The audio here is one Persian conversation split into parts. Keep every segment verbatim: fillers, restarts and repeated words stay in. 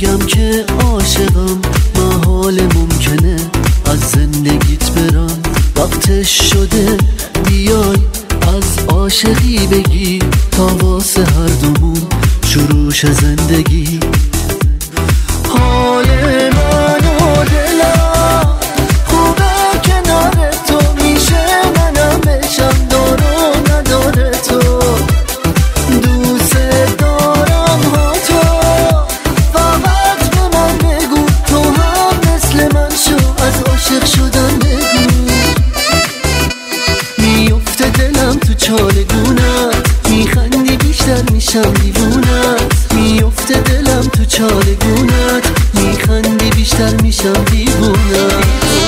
بگم که عاشقم، محال ممکنه از زندگیت برم. وقتش شده بیای از عاشقی بگی تا واسه هر دومون شروعش زندگی. حال من و دلم خوبه کنار تو، میشه منم بشم دار و نداره تو. دوست دارم ها تو، فقط به من بگو تو هم مثل من شو، از عاشق شدن بگو. میفته دلم تو چالگونت، میخندی بیشتر میشم دیوونت. میفته دلم تو چالگونت، میخندی بیشتر میشم دیوونت.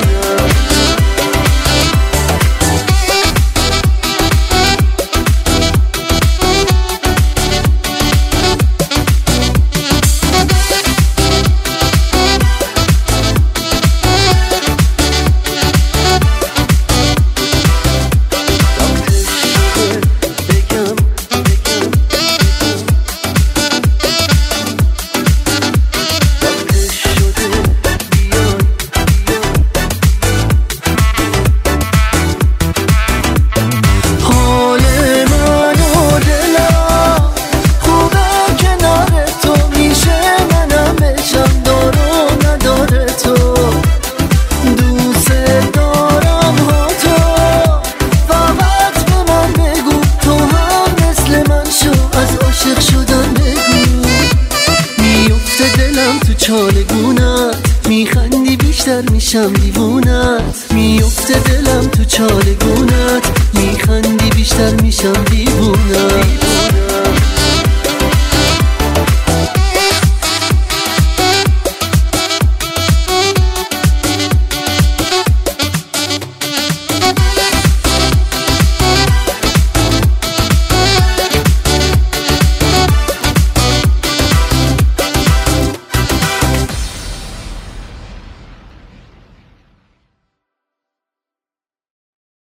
چالگونت میخندی بیشتر میشم دیوونت. میفته دلم تو چالگونت، میخندی بیشتر میشم دیوونت.